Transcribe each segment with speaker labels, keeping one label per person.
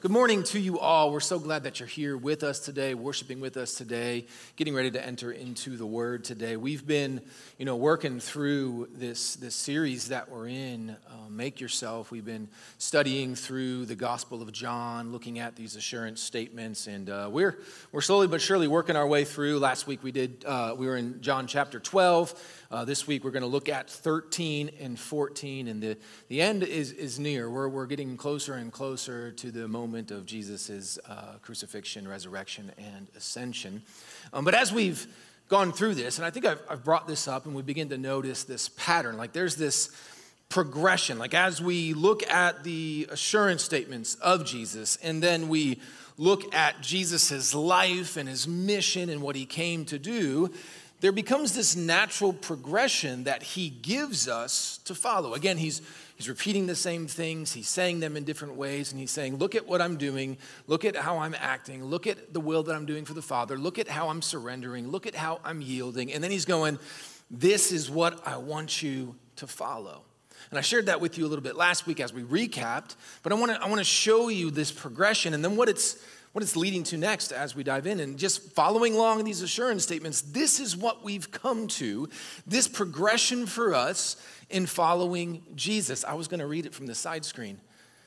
Speaker 1: Good morning to you all. We're so glad that you're here with us today, worshiping with us today, getting ready to enter into the Word today. We've been, working through this series that we're in, Make Yourself. We've been studying through the Gospel of John, looking at these assurance statements, and we're slowly but surely working our way through. Last week we were in John chapter 12. This week we're going to look at 13 and 14, and the end is near. We're getting closer and closer to the moment of Jesus' crucifixion, resurrection, and ascension. But as we've gone through this, and I think I've brought this up, and we begin to notice this pattern, like there's this progression, like as we look at the assurance statements of Jesus, and then we look at Jesus' life and his mission and what he came to do, there becomes this natural progression that he gives us to follow. Again, he's repeating the same things, he's saying them in different ways, and he's saying, look at what I'm doing, look at how I'm acting, look at the will that I'm doing for the Father, look at how I'm surrendering, look at how I'm yielding, and then he's going, this is what I want you to follow. And I shared that with you a little bit last week as we recapped, but I want to show you this progression and then what it's leading to next as we dive in. And just following along these assurance statements, this is what we've come to, this progression for us in following Jesus. I was going to read it from the side screen,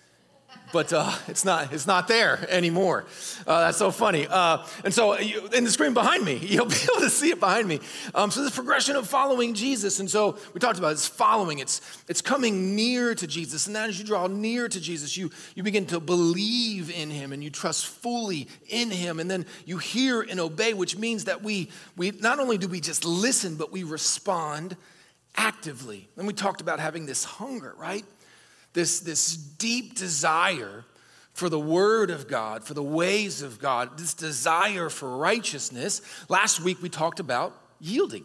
Speaker 1: but it's not there anymore. That's so funny. And so in the screen behind me, you'll be able to see it behind me. So this progression of following Jesus. And so we talked about it's following. It's coming near to Jesus. And then as you draw near to Jesus, you begin to believe in him and you trust fully in him. And then you hear and obey, which means that we not only do we just listen, but we respond actively. And we talked about having this hunger, right? This deep desire for the Word of God, for the ways of God, this desire for righteousness. Last week we talked about yielding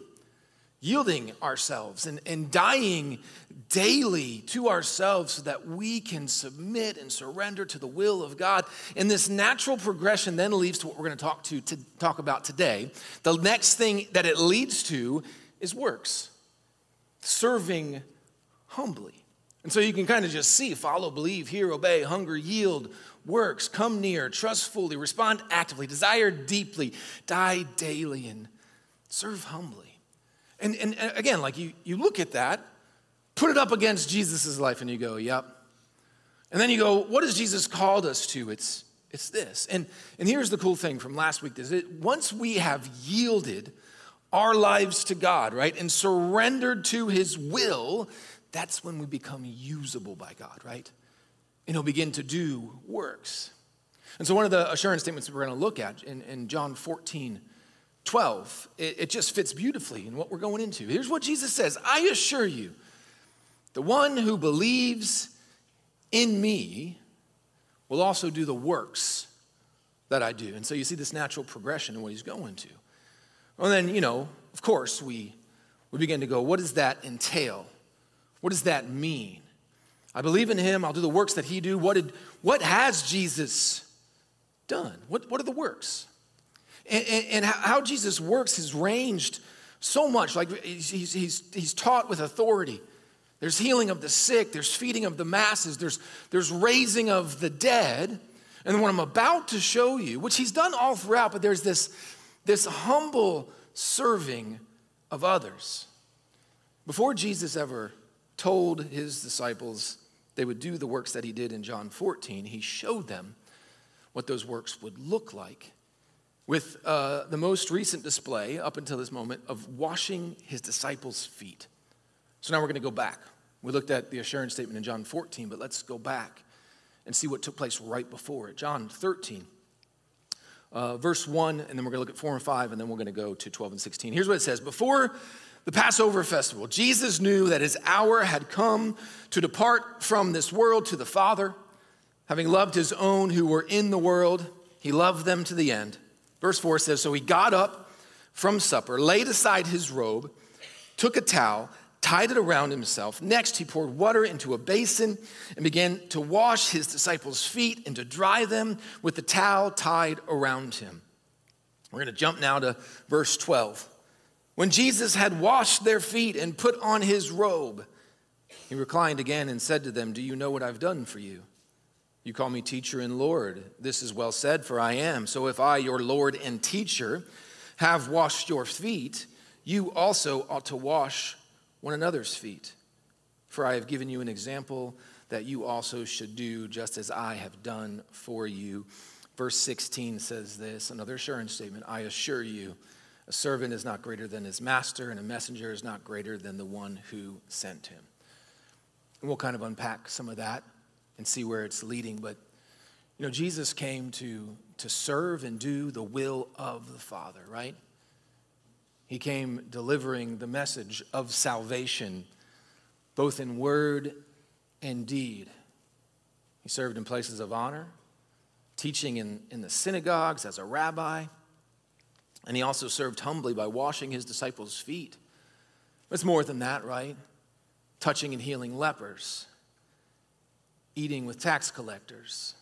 Speaker 1: ourselves and dying daily to ourselves so that we can submit and surrender to the will of God. And this natural progression then leads to what we're going to talk about today. The next thing that it leads to is works, serving humbly. And so you can kind of just see, follow, believe, hear, obey, hunger, yield, works, come near, trust fully, respond actively, desire deeply, die daily, and serve humbly. And again, like you look at that, put it up against Jesus' life, and you go, yep. And then you go, what has Jesus called us to? It's this. And here's the cool thing from last week, is that once we have yielded our lives to God, right, and surrendered to his will, that's when we become usable by God, right? And he'll begin to do works. And so one of the assurance statements we're going to look at in John 14:12, it just fits beautifully in what we're going into. Here's what Jesus says: I assure you, the one who believes in me will also do the works that I do. And so you see this natural progression in what he's going to. Well, then, of course, we begin to go, what does that entail? What does that mean? I believe in him. I'll do the works that he do. What has Jesus done? What are the works? And how Jesus works has ranged so much. Like he's taught with authority. There's healing of the sick. There's feeding of the masses. There's raising of the dead. And what I'm about to show you, which he's done all throughout, but there's this humble serving of others. Before Jesus ever told his disciples they would do the works that he did in John 14, he showed them what those works would look like with the most recent display up until this moment of washing his disciples' feet. So now we're going to go back. We looked at the assurance statement in John 14, but let's go back and see what took place right before it. John 13, verse 1, and then we're going to look at 4 and 5, and then we're going to go to 12 and 16. Here's what it says. Before the Passover festival, Jesus knew that his hour had come to depart from this world to the Father. Having loved his own who were in the world, he loved them to the end. Verse 4 says, so he got up from supper, laid aside his robe, took a towel, tied it around himself. Next, he poured water into a basin and began to wash his disciples' feet and to dry them with the towel tied around him. We're going to jump now to verse 12. When Jesus had washed their feet and put on his robe, he reclined again and said to them, do you know what I've done for you? You call me teacher and Lord. This is well said, for I am. So if I, your Lord and teacher, have washed your feet, you also ought to wash one another's feet. For I have given you an example that you also should do just as I have done for you. Verse 16 says this, another assurance statement. I assure you, a servant is not greater than his master, and a messenger is not greater than the one who sent him. And we'll kind of unpack some of that and see where it's leading. But, Jesus came to serve and do the will of the Father, right? He came delivering the message of salvation, both in word and deed. He served in places of honor, teaching in the synagogues as a rabbi. And he also served humbly by washing his disciples' feet. It's more than that, right? Touching and healing lepers, eating with tax collectors,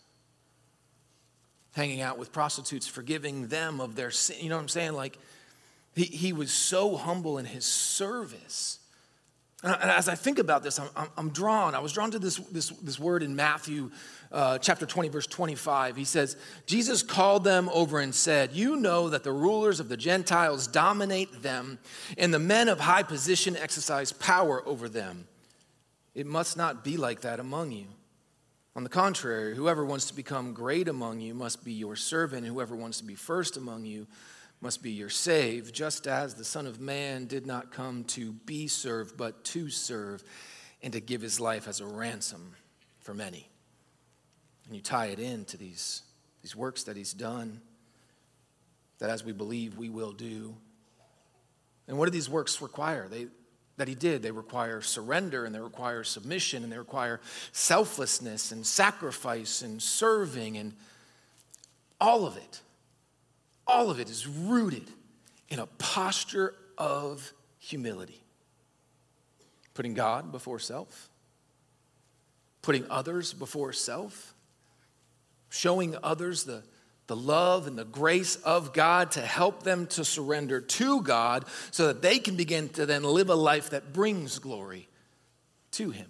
Speaker 1: hanging out with prostitutes, forgiving them of their sin. You know what I'm saying? Like, he was so humble in his service. And as I think about this, I was drawn to this word in Matthew chapter 20, verse 25. He says, Jesus called them over and said, you know that the rulers of the Gentiles dominate them, and the men of high position exercise power over them. It must not be like that among you. On the contrary, whoever wants to become great among you must be your servant, and whoever wants to be first among you must be your slave, just as the Son of Man did not come to be served, but to serve and to give his life as a ransom for many. And you tie it into these works that he's done, that as we believe we will do. And what do these works require? That he did. They require surrender, and they require submission, and they require selflessness and sacrifice and serving, and all of it. All of it is rooted in a posture of humility. Putting God before self, putting others before self, showing others the love and the grace of God to help them to surrender to God so that they can begin to then live a life that brings glory to him.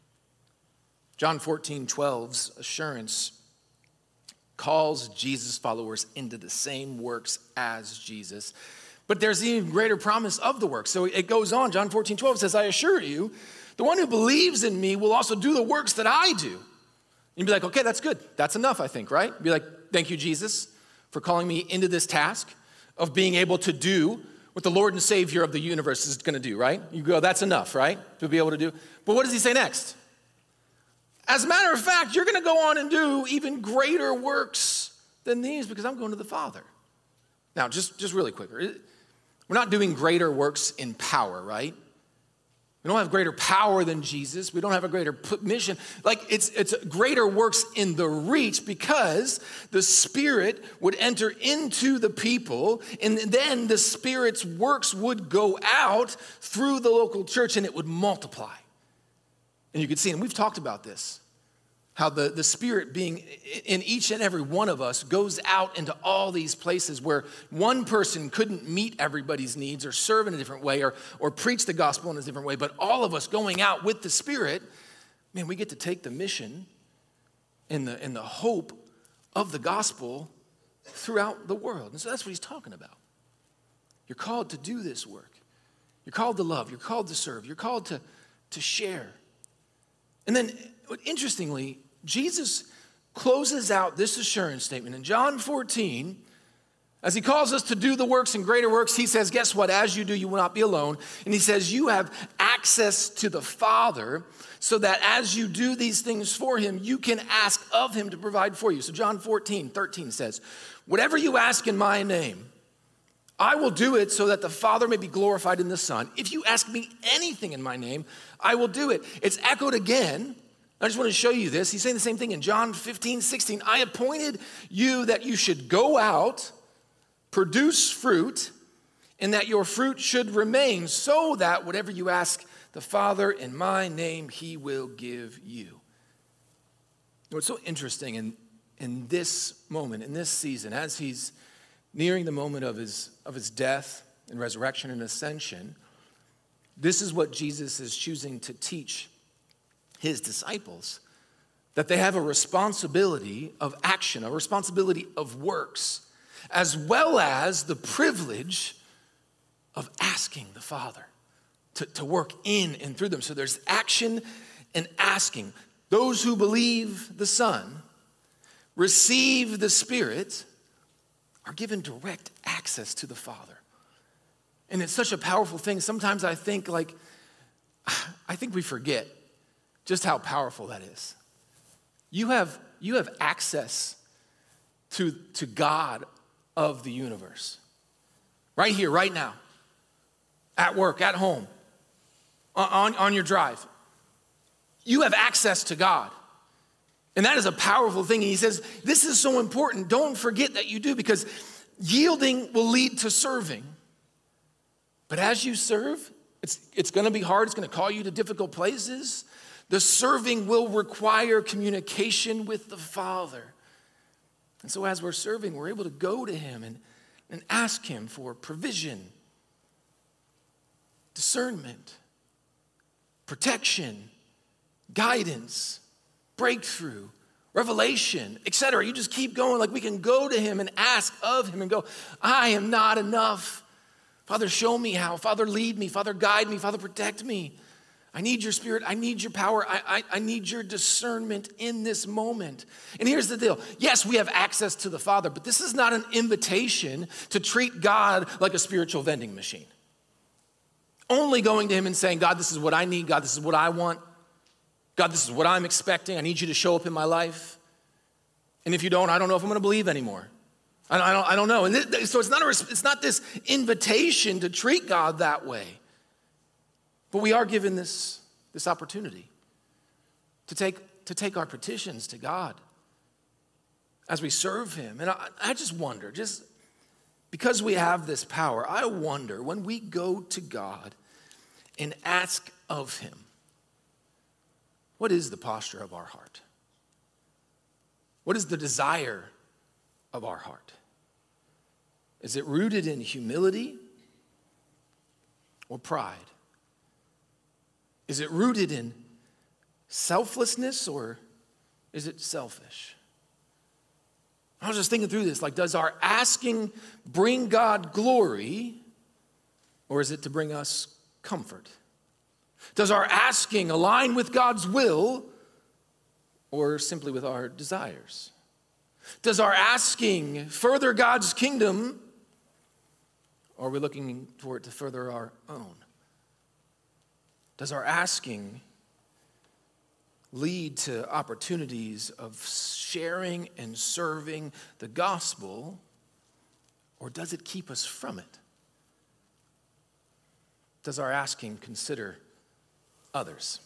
Speaker 1: John 14:12's assurance calls Jesus' followers into the same works as Jesus. But there's an even greater promise of the works. So it goes on. John 14:12 says, I assure you, the one who believes in me will also do the works that I do. You'd be like, okay, that's good. That's enough, I think, right? Be like, thank you, Jesus, for calling me into this task of being able to do what the Lord and Savior of the universe is going to do, right? You go, that's enough, right? To be able to do. But what does he say next? As a matter of fact, you're going to go on and do even greater works than these because I'm going to the Father. Now, just really quick. We're not doing greater works in power, right? We don't have greater power than Jesus. We don't have a greater mission. Like it's greater works in the reach because the Spirit would enter into the people, and then the Spirit's works would go out through the local church and it would multiply. And you can see, and we've talked about this, how the Spirit being in each and every one of us goes out into all these places where one person couldn't meet everybody's needs or serve in a different way or preach the gospel in a different way, but all of us going out with the Spirit, man, we get to take the mission and the hope of the gospel throughout the world. And so that's what he's talking about. You're called to do this work. You're called to love. You're called to serve. You're called to share. And then, interestingly, Jesus closes out this assurance statement in John 14. As he calls us to do the works and greater works, he says, guess what? As you do, you will not be alone. And he says, you have access to the Father so that as you do these things for him, you can ask of him to provide for you. So John 14:13 says, whatever you ask in my name, I will do it so that the Father may be glorified in the Son. If you ask me anything in my name, I will do it. It's echoed again. I just want to show you this. He's saying the same thing in John 15:16. I appointed you that you should go out, produce fruit, and that your fruit should remain, so that whatever you ask the Father in my name, he will give you. What's so interesting in this moment, in this season, as he's nearing the moment of his death and resurrection and ascension, this is what Jesus is choosing to teach his disciples that they have a responsibility of action, a responsibility of works, as well as the privilege of asking the Father to work in and through them. So there's action and asking. Those who believe the Son, receive the Spirit, are given direct access to the Father. And it's such a powerful thing. Sometimes I think we forget just how powerful that is. You have access to God of the universe. Right here, right now. At work, at home, on your drive. You have access to God. And that is a powerful thing. And he says, this is so important. Don't forget that you do, because yielding will lead to serving. But as you serve, it's going to be hard. It's going to call you to difficult places. The serving will require communication with the Father. And so as we're serving, we're able to go to him and ask him for provision, discernment, protection, guidance, breakthrough, revelation, etc. You just keep going. Like, we can go to him and ask of him and go, I am not enough. Father, show me how. Father, lead me. Father, guide me. Father, protect me. I need your Spirit. I need your power. I need your discernment in this moment. And here's the deal. Yes, we have access to the Father, but this is not an invitation to treat God like a spiritual vending machine. Only going to him and saying, God, this is what I need. God, this is what I want. God, this is what I'm expecting. I need you to show up in my life. And if you don't, I don't know if I'm going to believe anymore. I don't know. And so it's not this invitation to treat God that way. But we are given this opportunity to take our petitions to God as we serve him. And I just wonder, just because we have this power, I wonder when we go to God and ask of him, what is the posture of our heart? What is the desire of our heart? Is it rooted in humility or pride? Is it rooted in selflessness or is it selfish? I was just thinking through this, like, does our asking bring God glory, or is it to bring us comfort? Does our asking align with God's will, or simply with our desires? Does our asking further God's kingdom, or are we looking for it to further our own? Does our asking lead to opportunities of sharing and serving the gospel, or does it keep us from it? Does our asking consider others,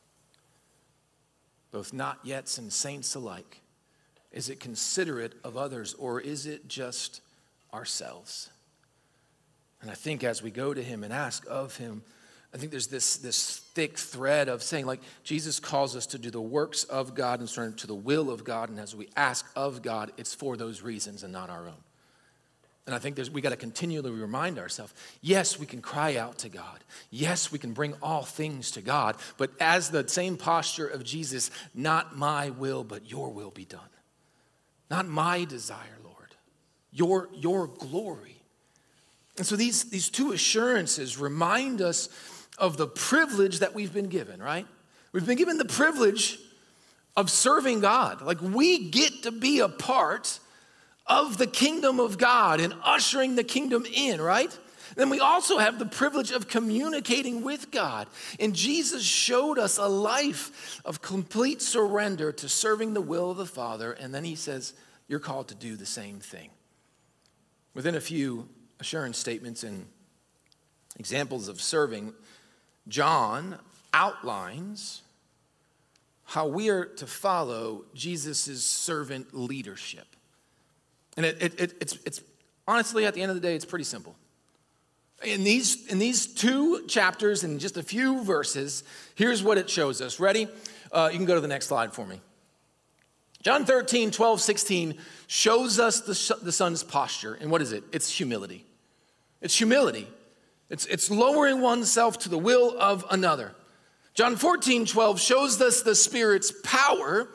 Speaker 1: both not yets and saints alike? Is it considerate of others, or is it just ourselves? And I think as we go to him and ask of him, I think there's this thick thread of saying, like, Jesus calls us to do the works of God and surrender to the will of God. And as we ask of God, it's for those reasons and not our own. And I think we got to continually remind ourselves, yes, we can cry out to God. Yes, we can bring all things to God. But as the same posture of Jesus, not my will, but your will be done. Not my desire, Lord. Your glory. And so these two assurances remind us of the privilege that we've been given, right? We've been given the privilege of serving God. Like, we get to be a part of the kingdom of God and ushering the kingdom in, right? Then we also have the privilege of communicating with God. And Jesus showed us a life of complete surrender to serving the will of the Father. And then he says, you're called to do the same thing. Within a few assurance statements and examples of serving, John outlines how we are to follow Jesus' servant leadership. And it's honestly, at the end of the day, it's pretty simple. In these two chapters and just a few verses, here's what it shows us. Ready? You can go to the next slide for me. John 13, 12, 16 shows us the Son's posture. And what is it? It's humility. It's humility. It's lowering oneself to the will of another. John 14, 12 shows us the Spirit's power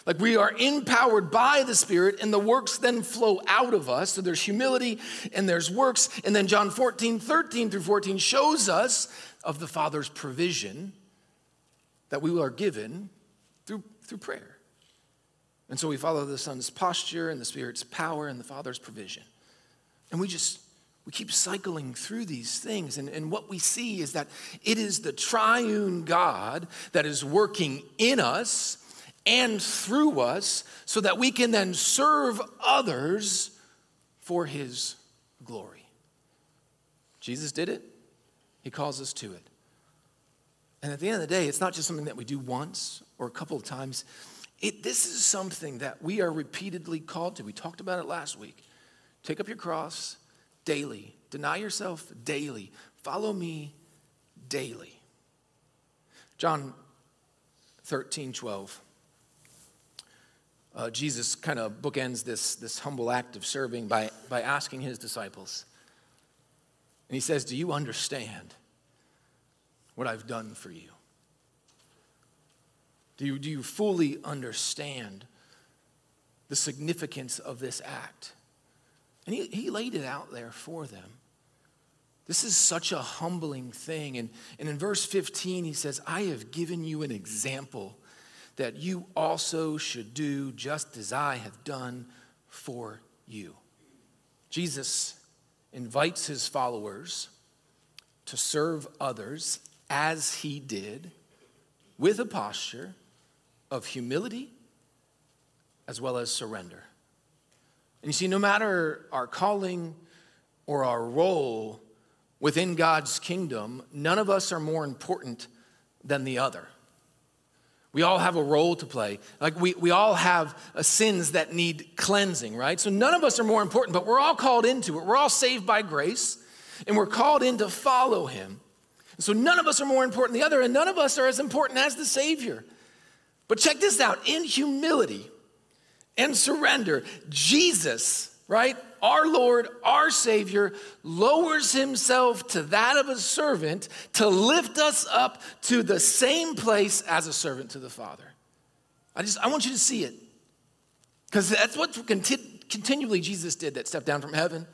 Speaker 1: Like we are empowered by the Spirit, and the works then flow out of us. So there's humility and there's works. And then John 14:13-14 shows us of the Father's provision that we are given through prayer. And so we follow the Son's posture and the Spirit's power and the Father's provision. And we keep cycling through these things. And what we see is that it is the triune God that is working in us and through us so that we can then serve others for his glory. Jesus did it. He calls us to it. And at the end of the day, it's not just something that we do once or a couple of times. This is something that we are repeatedly called to. We talked about it last week. Take up your cross daily. Deny yourself daily. Follow me daily. John 13:12. Jesus kind of bookends this humble act of serving by asking his disciples. And he says, do you understand what I've done for you? Do you fully understand the significance of this act? And he laid it out there for them. This is such a humbling thing. And in verse 15, he says, I have given you an example that you also should do just as I have done for you. Jesus invites his followers to serve others as he did, with a posture of humility as well as surrender. And you see, no matter our calling or our role within God's kingdom, none of us are more important than the other. We all have a role to play. Like we all have sins that need cleansing, right? So none of us are more important, but we're all called into it. We're all saved by grace, and we're called in to follow him. And so none of us are more important than the other, and none of us are as important as the Savior. But check this out. In humility and surrender, Jesus, right, our Lord, our Savior, lowers himself to that of a servant to lift us up to the same place as a servant to the Father. I want you to see it. Because that's what continually Jesus did, that stepped down from heaven,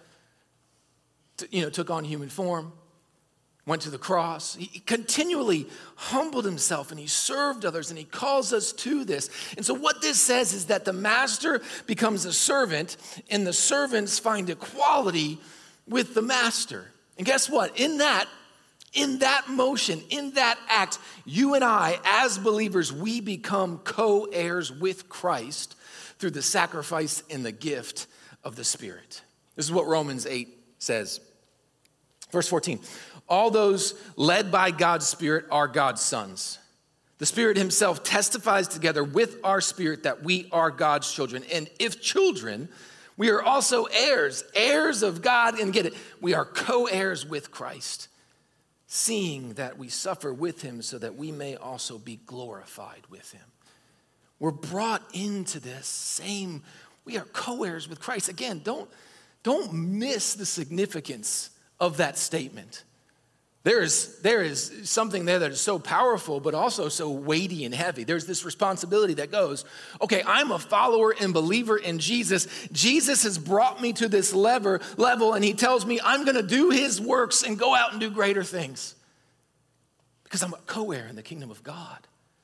Speaker 1: took on human form, went to the cross. He continually humbled himself and he served others, and he calls us to this. And so what this says is that the master becomes a servant and the servants find equality with the master. And guess what? In that motion, in that act, you and I, as believers, we become co-heirs with Christ through the sacrifice and the gift of the Spirit. This is what Romans 8 says. Verse 14. All those led by God's Spirit are God's sons. The Spirit himself testifies together with our spirit that we are God's children. And if children, we are also heirs, heirs of God. And get it, we are co-heirs with Christ, seeing that we suffer with him so that we may also be glorified with him. We're brought into this same, we are co-heirs with Christ. Again, don't miss the significance of that statement. There is something there that is so powerful, but also so weighty and heavy. There's this responsibility that goes, okay, I'm a follower and believer in Jesus. Jesus has brought me to this level, and he tells me I'm going to do his works and go out and do greater things because I'm a co-heir in the kingdom of God.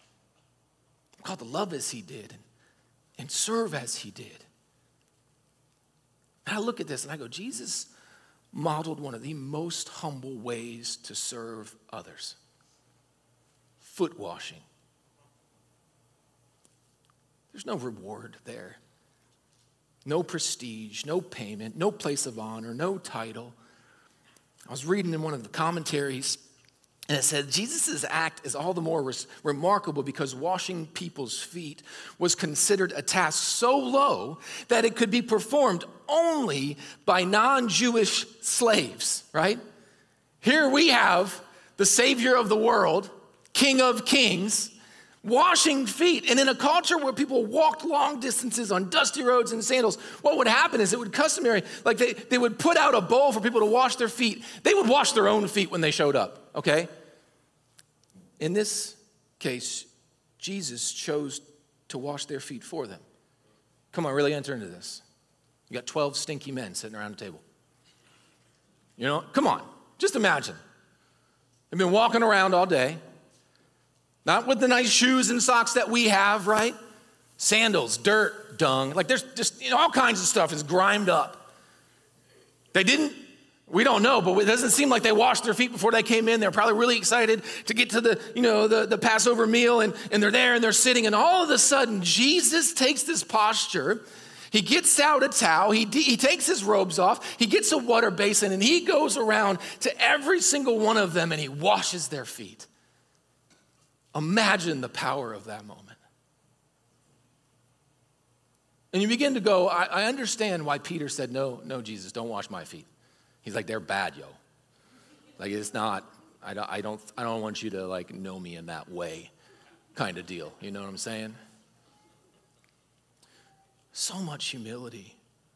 Speaker 1: I'm called to love as he did and serve as he did. And I look at this and I go, Jesus modeled one of the most humble ways to serve others. Foot washing. There's no reward there. No prestige, no payment, no place of honor, no title. I was reading in one of the commentaries, and it said, Jesus' act is all the more remarkable because washing people's feet was considered a task so low that it could be performed only by non-Jewish slaves, right? Here we have the Savior of the world, King of Kings, washing feet. And in a culture where people walked long distances on dusty roads in sandals, what would happen is it would customary, like they would put out a bowl for people to wash their feet. They would wash their own feet when they showed up, okay? In this case, Jesus chose to wash their feet for them. Come on, really enter into this. You got 12 stinky men sitting around the table. You know, come on, just imagine. They've been walking around all day, not with the nice shoes and socks that we have, right? Sandals, dirt, dung, like there's just, all kinds of stuff is grimed up. We don't know, but it doesn't seem like they washed their feet before they came in. They're probably really excited to get to the Passover meal, and they're there and they're sitting, and all of a sudden, Jesus takes this posture. He gets out a towel, he takes his robes off, he gets a water basin, and he goes around to every single one of them and he washes their feet. Imagine the power of that moment. And you begin to go, I understand why Peter said, no, Jesus, don't wash my feet. He's like, they're bad, yo. Like, it's not, I don't want you to like know me in that way kind of deal. You know what I'm saying? So much humility.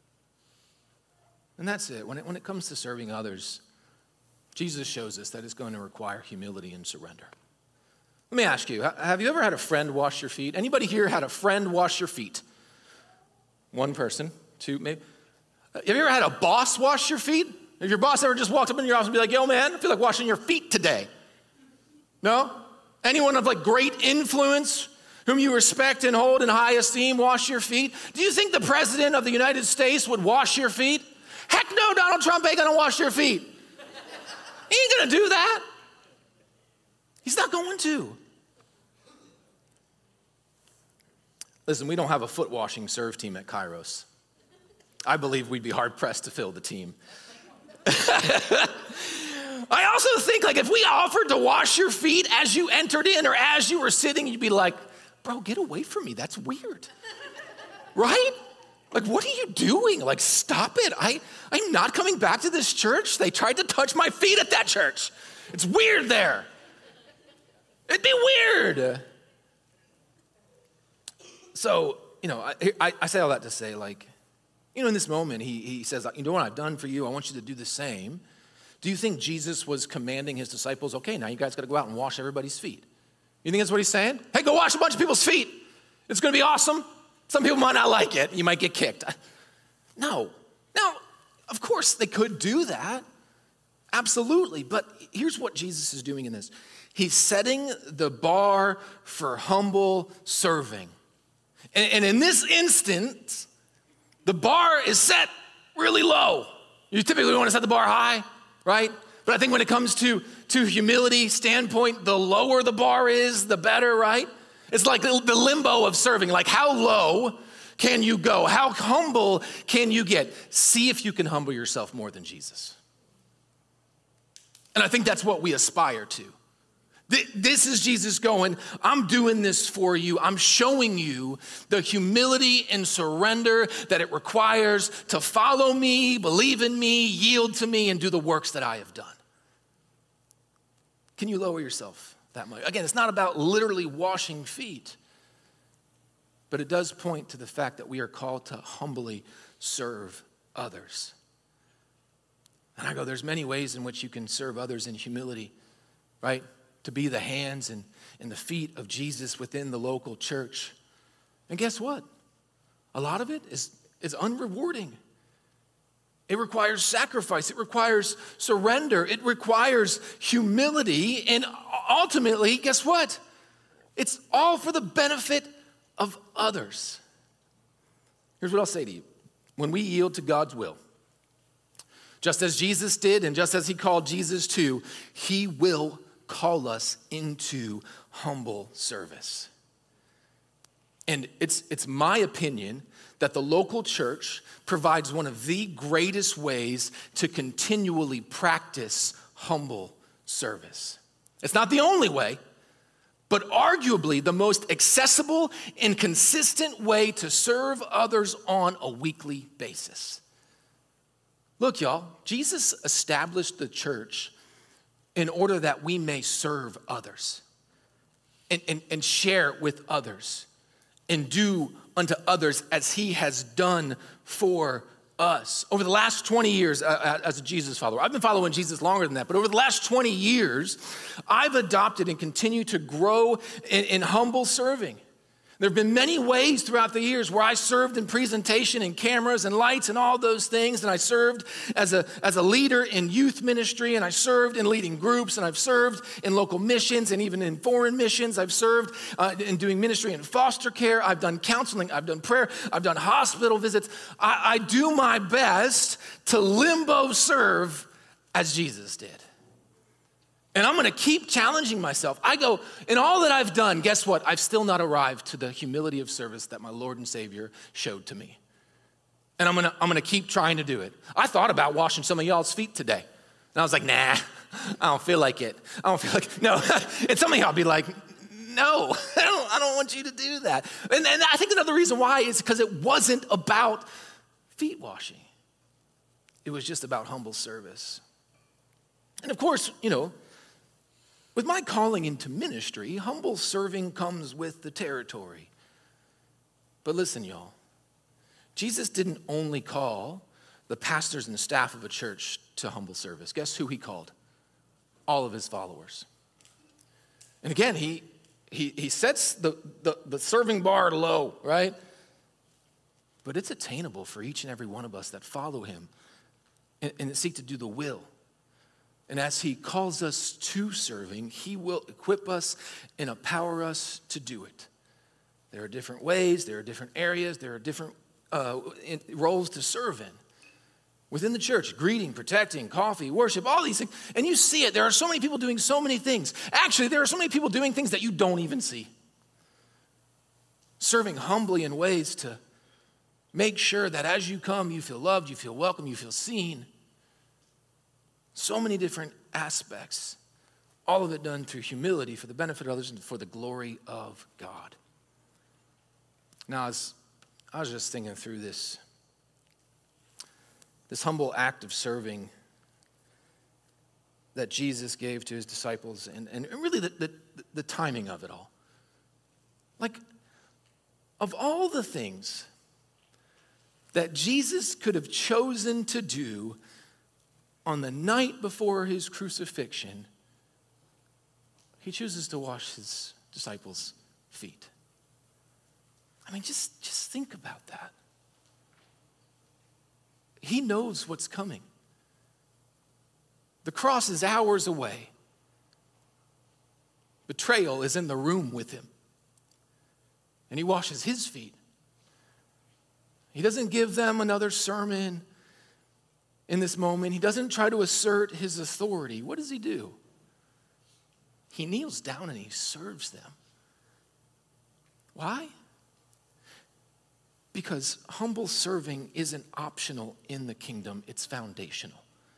Speaker 1: And that's it. When it comes to serving others, Jesus shows us that it's going to require humility and surrender. Let me ask you, have you ever had a friend wash your feet? Anybody here had a friend wash your feet? One person, two, maybe. Have you ever had a boss wash your feet? If your boss ever just walked up in your office and be like, yo, man, I feel like washing your feet today. No? Anyone of like great influence whom you respect and hold in high esteem wash your feet? Do you think the president of the United States would wash your feet? Heck no, Donald Trump ain't gonna wash your feet. He ain't gonna do that. He's not going to. Listen, we don't have a foot washing serve team at Kairos. I believe we'd be hard pressed to fill the team. I also think like if we offered to wash your feet as you entered in or as you were sitting, you'd be like, bro, get away from me. That's weird. Right? Like, what are you doing? Like, stop it. I'm not coming back to this church. They tried to touch my feet at that church. It's weird there. It'd be weird. So, I say all that to say, like, in this moment, he says, you know what I've done for you? I want you to do the same. Do you think Jesus was commanding his disciples, okay, now you guys got to go out and wash everybody's feet? You think that's what he's saying? Hey, go wash a bunch of people's feet. It's going to be awesome. Some people might not like it. You might get kicked. No. Now, of course, they could do that. Absolutely. But here's what Jesus is doing in this. He's setting the bar for humble serving. And in this instance, the bar is set really low. You typically want to set the bar high, right? But I think when it comes to humility standpoint, the lower the bar is, the better, right? It's like the limbo of serving. Like, how low can you go? How humble can you get? See if you can humble yourself more than Jesus. And I think that's what we aspire to. This is Jesus going, I'm doing this for you. I'm showing you the humility and surrender that it requires to follow me, believe in me, yield to me, and do the works that I have done. Can you lower yourself that much? Again, it's not about literally washing feet, but it does point to the fact that we are called to humbly serve others. And I go, there's many ways in which you can serve others in humility, right? To be the hands and the feet of Jesus within the local church. And guess what? A lot of it is unrewarding. It requires sacrifice. It requires surrender. It requires humility. And ultimately, guess what? It's all for the benefit of others. Here's what I'll say to you. When we yield to God's will, just as Jesus did and just as he called Jesus to, he will call us into humble service. And it's my opinion that the local church provides one of the greatest ways to continually practice humble service. It's not the only way, but arguably the most accessible and consistent way to serve others on a weekly basis. Look, y'all, Jesus established the church in order that we may serve others and share with others and do unto others as he has done for us. Over the last 20 years as a Jesus follower, I've been following Jesus longer than that, but over the last 20 years, I've adopted and continue to grow in humble serving. There have been many ways throughout the years where I served in presentation and cameras and lights and all those things. And I served as a leader in youth ministry, and I served in leading groups, and I've served in local missions and even in foreign missions. I've served in doing ministry in foster care. I've done counseling. I've done prayer. I've done hospital visits. I do my best to limbo serve as Jesus did. And I'm going to keep challenging myself. I go, in all that I've done, guess what? I've still not arrived to the humility of service that my Lord and Savior showed to me. And I'm going to keep trying to do it. I thought about washing some of y'all's feet today. And I was like, nah, I don't feel like it. No. And some of y'all be like, no, I don't want you to do that. And I think another reason why is because it wasn't about feet washing. It was just about humble service. And of course, with my calling into ministry, humble serving comes with the territory. But listen, y'all, Jesus didn't only call the pastors and staff of a church to humble service. Guess who he called? All of his followers. And again, he sets the serving bar low, right? But it's attainable for each and every one of us that follow him and seek to do the will. And as he calls us to serving, he will equip us and empower us to do it. There are different ways, there are different areas, there are different roles to serve in. Within the church, greeting, protecting, coffee, worship, all these things. And you see it, there are so many people doing so many things. Actually, there are so many people doing things that you don't even see. Serving humbly in ways to make sure that as you come, you feel loved, you feel welcome, you feel seen. So many different aspects, all of it done through humility for the benefit of others and for the glory of God. Now, as I was just thinking through this humble act of serving that Jesus gave to his disciples and really the timing of it all. Like, of all the things that Jesus could have chosen to do on the night before his crucifixion, he chooses to wash his disciples' feet. I mean, just think about that. He knows what's coming. The cross is hours away. Betrayal is in the room with him. And he washes his feet. He doesn't give them another sermon in this moment. He doesn't try to assert his authority. What does he do? He kneels down and he serves them. Why? Because humble serving isn't optional in the kingdom, it's foundational.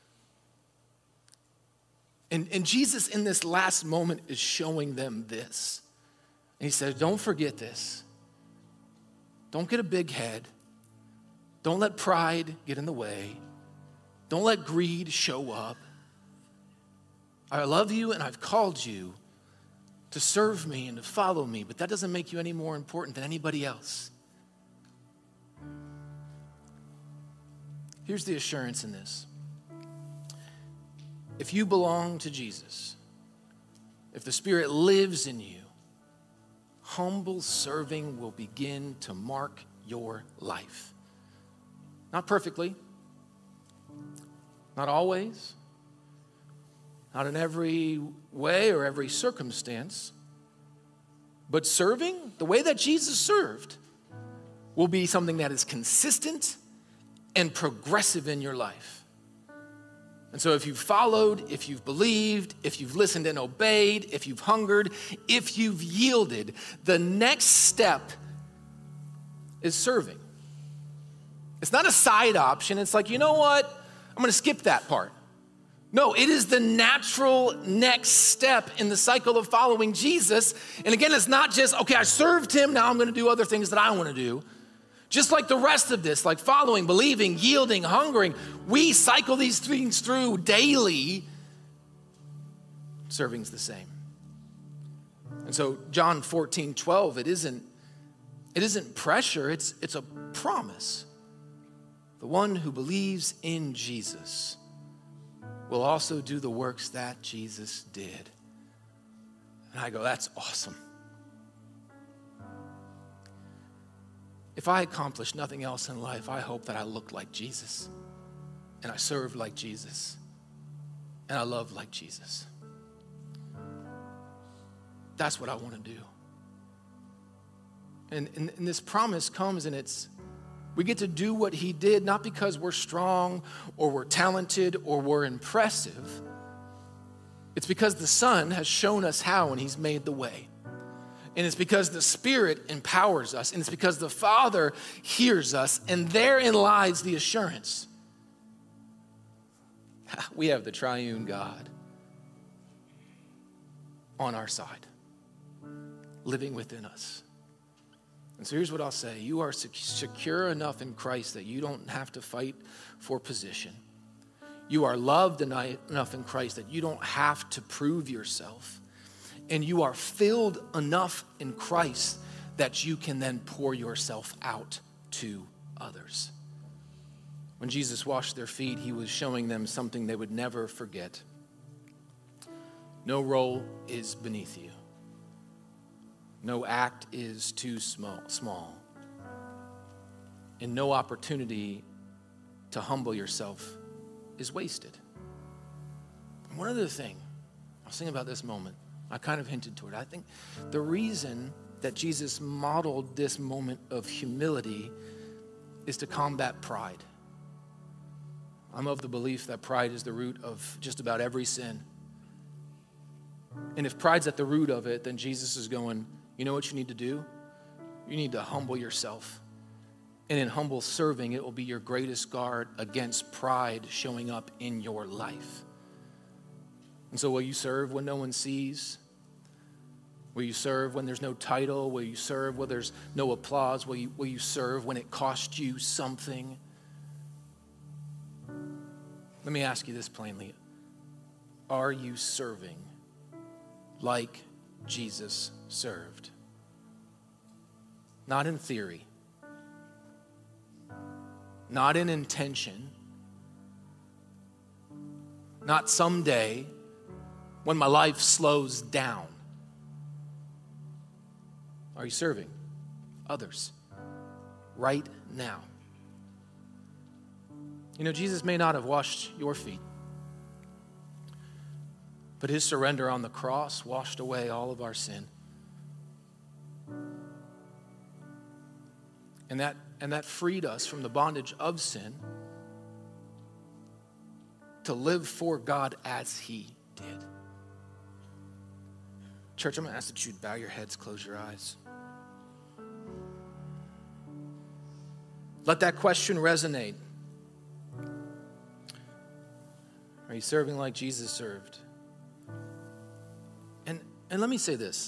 Speaker 1: And Jesus in this last moment is showing them this. And he says, don't forget this. Don't get a big head. Don't let pride get in the way. Don't let greed show up. I love you and I've called you to serve me and to follow me, but that doesn't make you any more important than anybody else. Here's the assurance in this. If you belong to Jesus, if the Spirit lives in you, humble serving will begin to mark your life. Not perfectly, not always, not in every way or every circumstance, but serving the way that Jesus served will be something that is consistent and progressive in your life. And so if you've followed, if you've believed, if you've listened and obeyed, if you've hungered, if you've yielded, the next step is serving. It's not a side option. It's like, you know what? I'm going to skip that part. No, it is the natural next step in the cycle of following Jesus. And again, it's not just, okay, I served him, now I'm going to do other things that I want to do. Just like the rest of this, like following, believing, yielding, hungering, we cycle these things through daily. Serving's the same. And so John 14:12, it isn't pressure, it's a promise. The one who believes in Jesus will also do the works that Jesus did. And I go, that's awesome. if I accomplish nothing else in life, I hope that I look like Jesus, and I serve like Jesus, and I love like Jesus. That's what I want to do. And this promise comes, and we get to do what he did, not because we're strong or we're talented or we're impressive. It's because the Son has shown us how, and he's made the way. And it's because the Spirit empowers us, and it's because the Father hears us, and therein lies the assurance. We have the triune God on our side, living within us. And so here's what I'll say. You are secure enough in Christ that you don't have to fight for position. You are loved enough in Christ that you don't have to prove yourself. And you are filled enough in Christ that you can then pour yourself out to others. When Jesus washed their feet, he was showing them something they would never forget. No role is beneath you. No act is too small. And no opportunity to humble yourself is wasted. One other thing, I was thinking about this moment. I kind of hinted toward it. I think the reason that Jesus modeled this moment of humility is to combat pride. I'm of the belief that pride is the root of just about every sin. And if pride's at the root of it, then Jesus is going, you know what you need to do? You need to humble yourself. And in humble serving, it will be your greatest guard against pride showing up in your life. And so will you serve when no one sees? Will you serve when there's no title? Will you serve when there's no applause? Will you serve when it costs you something? Let me ask you this plainly. Are you serving like Jesus served? Not in theory, not in intention, not someday when my life slows down. Are you serving others right now? You know, Jesus may not have washed your feet, but his surrender on the cross washed away all of our sin. And that freed us from the bondage of sin to live for God as he did. Church, I'm going to ask that you bow your heads, close your eyes. Let that question resonate. Are you serving like Jesus served? And let me say this.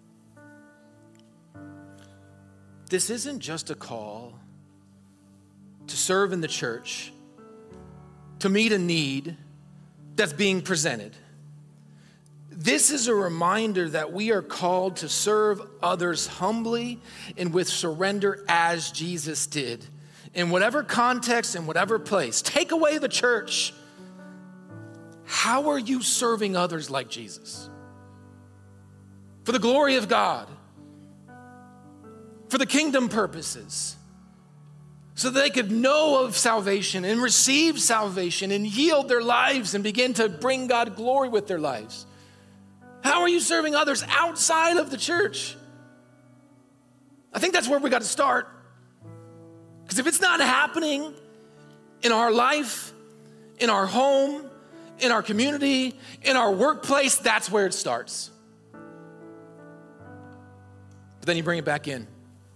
Speaker 1: This isn't just a call to serve in the church, to meet a need that's being presented. This is a reminder that we are called to serve others humbly and with surrender as Jesus did. In whatever context, in whatever place. Take away the church. How are you serving others like Jesus? For the glory of God. For the kingdom purposes. So that they could know of salvation and receive salvation and yield their lives and begin to bring God glory with their lives. How are you serving others outside of the church? I think that's where we got to start. Because if it's not happening in our life, in our home, in our community, in our workplace, that's where it starts. But then you bring it back in.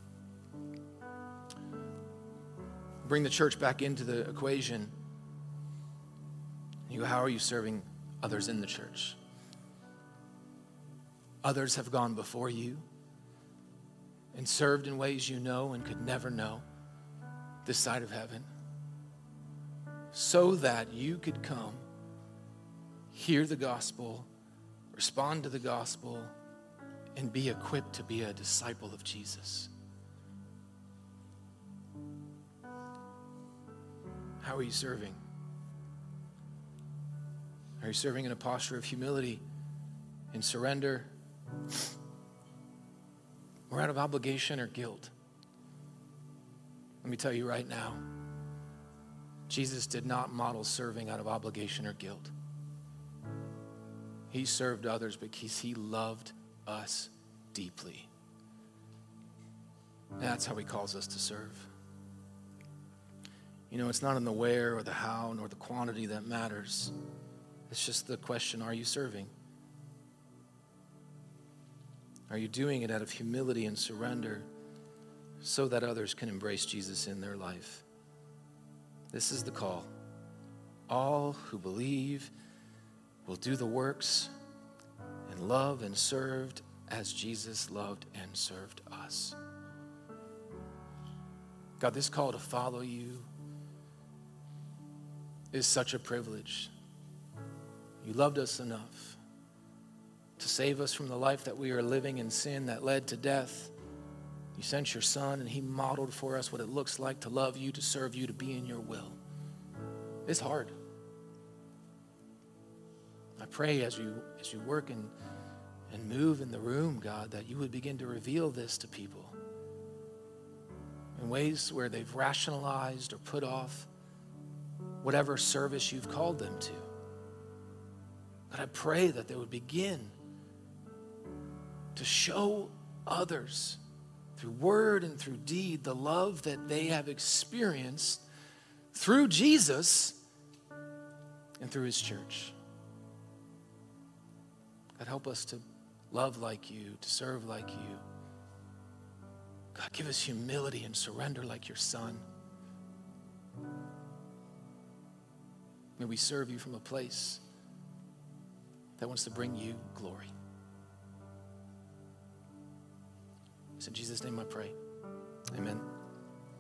Speaker 1: Bring the church back into the equation. You go, how are you serving others in the church? Others have gone before you and served in ways you know and could never know this side of heaven, so that you could come, hear the gospel, respond to the gospel, and be equipped to be a disciple of Jesus. How are you serving? Are you serving in a posture of humility and surrender, or out of obligation or guilt? Let me tell you right now, Jesus did not model serving out of obligation or guilt. He served others because he loved us deeply. And that's how he calls us to serve. You know, it's not in the where or the how nor the quantity that matters. It's just the question, are you serving? Are you doing it out of humility and surrender so that others can embrace Jesus in their life? This is the call. All who believe will do the works and love and served as Jesus loved and served us. God, this call to follow you is such a privilege. You loved us enough to save us from the life that we are living in sin that led to death. You sent your son and he modeled for us what it looks like to love you, to serve you, to be in your will. It's hard. I pray as you work and move in the room, God, that you would begin to reveal this to people in ways where they've rationalized or put off whatever service you've called them to. But I pray that they would begin to show others through word and through deed the love that they have experienced through Jesus and through his church. God, help us to love like you, to serve like you. God, give us humility and surrender like your son. May we serve you from a place that wants to bring you glory. It's in Jesus' name I pray. Amen.